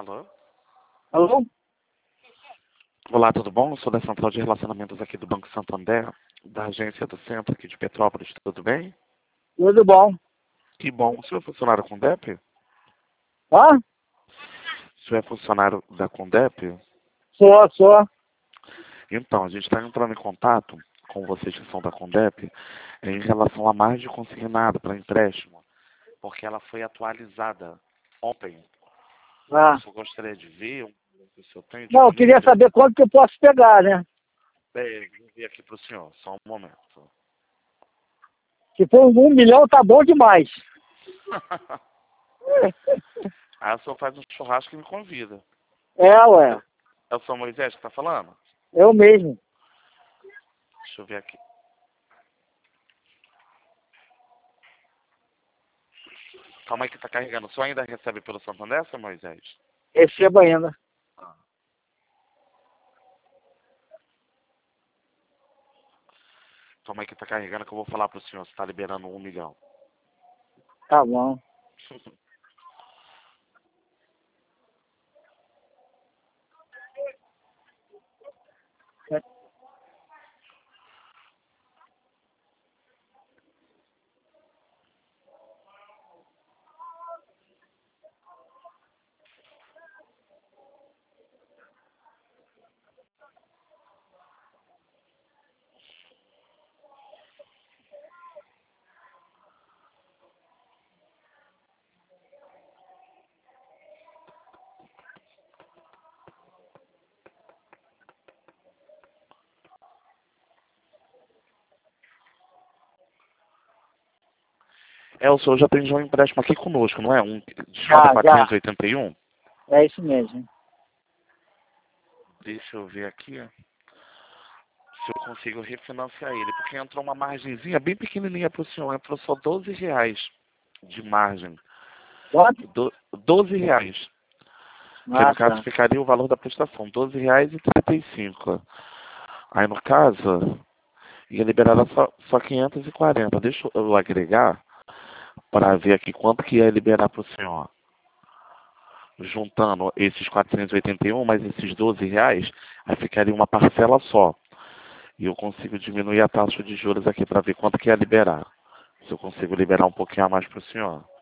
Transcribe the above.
Alô? Alô? Olá, tudo bom? Eu sou da Central de Relacionamentos aqui do Banco Santander, da agência do centro aqui de Petrópolis, tudo bem? Tudo bom? Que bom. O senhor é funcionário Condep? Hã? O senhor é funcionário da Condep? Sou. Então, a gente está entrando em contato com vocês que são da Condep em relação à margem consignada para empréstimo, porque ela foi atualizada ontem. Ah. O senhor gostaria de ver o senhor tem Não, eu queria disponível? saber quanto que eu posso pegar, né? Vou ver aqui para o senhor, só um momento. Se for 1 milhão, tá bom demais. Aí o senhor faz um churrasco e me convida. Ué. É o senhor Moisés que está falando? Eu mesmo. Deixa eu ver aqui. Calma aí que está carregando. O senhor ainda recebe pelo Santander, seu Moisés? Recebo ainda. Calma aí que está carregando que eu vou falar para o senhor se está liberando 1 milhão. Tá bom. O senhor já tem um empréstimo aqui conosco, não é? De nota Já. 481? É isso mesmo. Deixa eu ver aqui, se eu consigo refinanciar ele. Porque entrou uma margenzinha bem pequenininha para o senhor. Entrou só R$ 12 de margem. Quanto? R$ 12. Que Ah, no caso tá. ficaria o valor da prestação, R$ 12,35. Aí no caso, ia liberar só 540. Deixa eu agregar para ver aqui quanto que ia liberar para o senhor. Juntando esses 481 mais esses R$ 12, aí ficaria uma parcela só. E eu consigo diminuir a taxa de juros aqui para ver quanto que ia liberar. Se eu consigo liberar um pouquinho a mais para o senhor.